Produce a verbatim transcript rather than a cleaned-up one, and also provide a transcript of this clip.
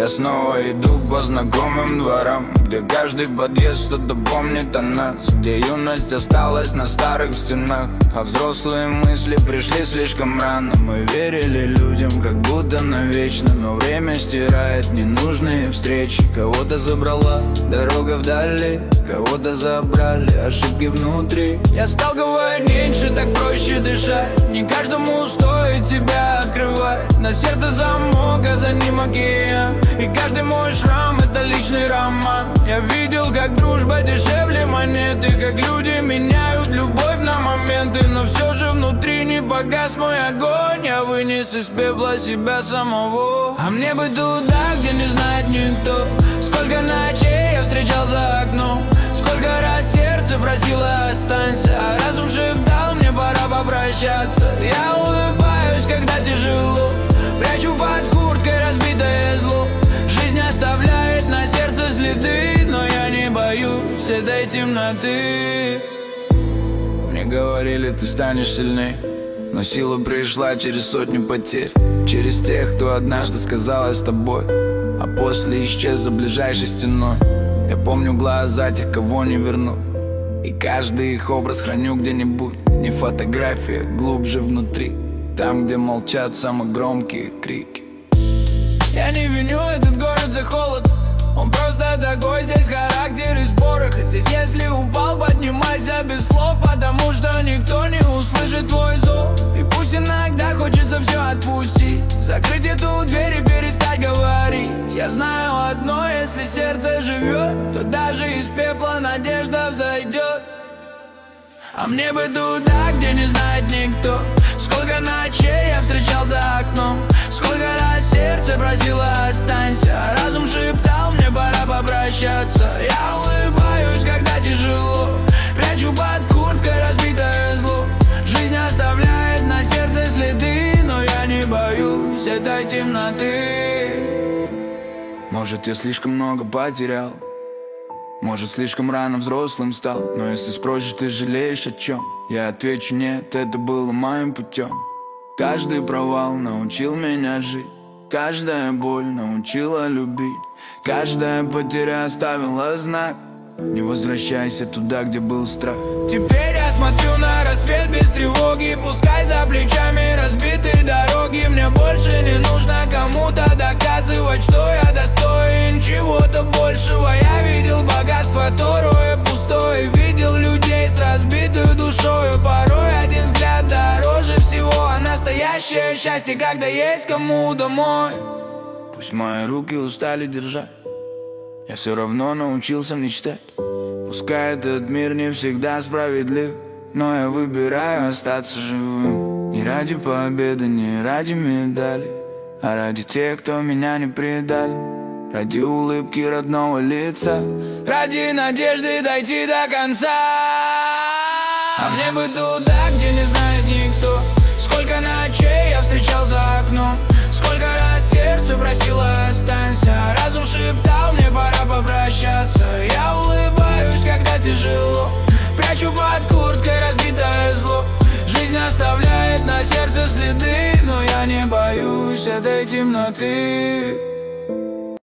Я снова иду по знакомым дворам, где каждый подъезд что-то помнит о нас, где юность осталась на старых стенах, а взрослые мысли пришли слишком рано. Мы верили людям, как будто навечно, но время стирает ненужные встречи. Кого-то забрала дорога вдали, кого-то забрали ошибки внутри. Я стал говорить меньше, так проще дышать. Не каждому стоит себя открывать. На сердце замок, а за ним океан, и каждый мой шрам — это личный роман. Я видел, как дружба дешевле монеты, как люди меняют любовь на моменты, но все же внутри не погас мой огонь. Я вынес из пепла себя самого. А мне бы туда, где не знает никто. Сколько ночей я встречал за окном, сколько раз сердце просило останься, а разум шептал мне пора попрощаться. Я улыбаюсь, когда тяжело, прячу под курткой разбитое зло. Жизнь оставляет на сердце следы, но я не боюсь этой темноты. Мне говорили, ты станешь сильней, но сила пришла через сотню потерь, через тех, кто однажды сказал «я с тобой», а после исчез за ближайшей стеной. Я помню глаза тех, кого не верну, и каждый их образ храню где-нибудь. Не фотография, глубже внутри, там, где молчат самые громкие крики. Я не виню этот город за холод, он просто такой. Здесь характер и споры, здесь если упал, поднимайся без слов, потому что никто не услышит твой зов. И пусть иногда хочется все отпустить, закрыть эту дверь и перестать говорить. Я знаю одно, если сердце живет, то даже из пепла надежда взойдет. А мне бы туда, где не знает никто. Сколько ночей я встречал за окном, сколько раз сердце просило останься, а разум шептал мне пора попрощаться. Я улыбаюсь, когда тяжело, прячу под курткой разбитое зло. Жизнь оставляет на сердце следы, но я не боюсь этой темноты. Может, я слишком много потерял, может, слишком рано взрослым стал, но если спросишь, ты жалеешь о чем, я отвечу нет, это было моим путем. Каждый провал научил меня жить, каждая боль научила любить, каждая потеря оставила знак. Не возвращайся туда, где был страх. Теперь я смотрю на рассвет без тревоги, пускай за плечами разбитые дороги. Мне больше не нужно кому-то доказывать, что я достоин чего-то большего. Я видел богатство, второе пустое, видел людей с разбитой душою. Порой один взгляд дороже всего, а настоящее счастье, когда есть кому домой. Пусть мои руки устали держать, я все равно научился мечтать. Пускай этот мир не всегда справедлив, но я выбираю остаться живым. Не ради победы, не ради медали, а ради тех, кто меня не предали. Ради улыбки родного лица, ради надежды дойти до конца. А мне бы туда, где не знает никто. Сколько ночей я встречал за окном, сколько раз сердце просило останься, а разум шептал мне пора попрощаться. Я улыбаюсь, когда тяжело, прячу под курткой разбитое зло. Жизнь оставляет на сердце следы, но я не боюсь этой темноты.